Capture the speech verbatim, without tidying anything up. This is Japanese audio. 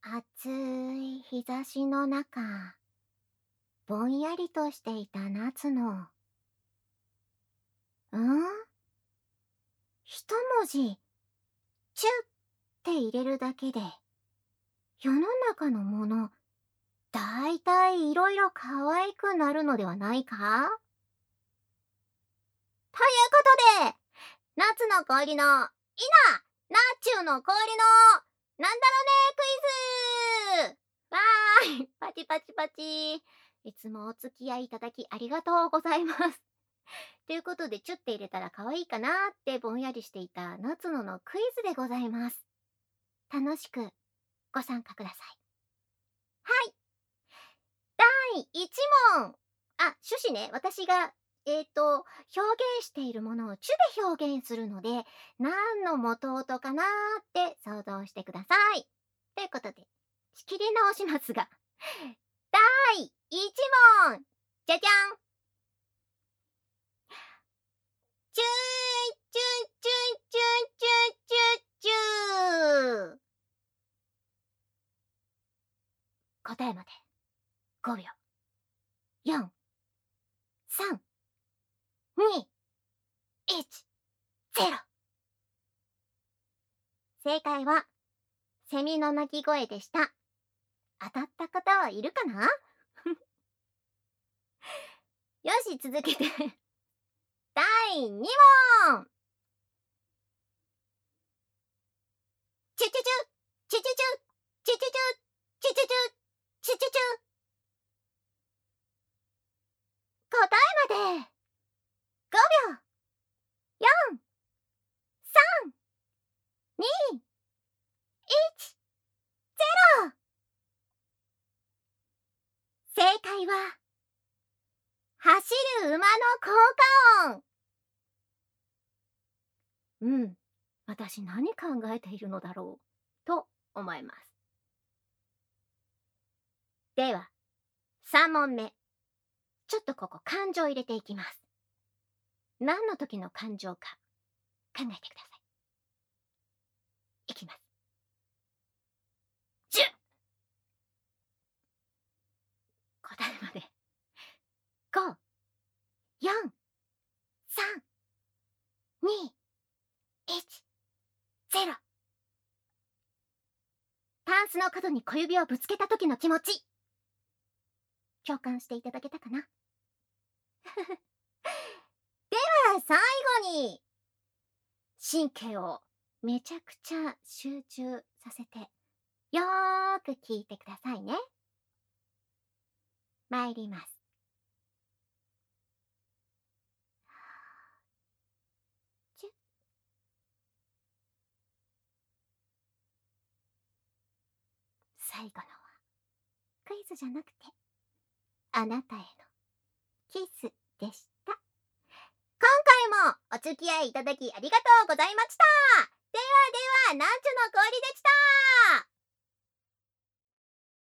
暑い日差しの中、ぼんやりとしていた夏の、うん一文字、チュって入れるだけで、世の中のもの、だいたいいろいろ可愛くなるのではないかということで、夏の氷の、いな、なっちゅうの氷の、なんだろねクイズわーい、パチパチパチ。いつもお付き合いいただきありがとうございます。ということで、チュって入れたら可愛いかなってぼんやりしていた夏野のクイズでございます。楽しくご参加ください。はい。だいいち問。あ、趣旨ね。私が、えっと、表現しているものをチュで表現するので、何の元音かなーって想像してください。ということで、仕切り直しますが、だいいち問。じゃじゃん。チューイチューチューチューチューチューチュー。答えまでごびょう。よん、さん、に、いち、ゼロ。正解は、セミの鳴き声でした。当たった方はいるかなよし、続けて。だいに問。チュチュチュ、チュチュチュ、チュチュチュ、チュチュチュ、チュチュチュ、チュチュチュ。答えまでごびょう。よん、さん、に、いち、ゼロ。正解は、走る馬の効果音。うん、私何考えているのだろう、と思います。では、さん問目。ちょっとここ感情入れていきます。何の時の感情か考えてください。いきます。じゅ答えまで。ご、よん、さん、に、いち、ゼロ。タンスの角に小指をぶつけた時の気持ち。共感していただけたかなでは最後に、神経をめちゃくちゃ集中させて、よーく聞いてくださいね。参ります。チュッ。最後のはクイズじゃなくて、あなたへのキスでした。今回もお付き合いいただきありがとうございました。ではでは、なんちゅの氷でした。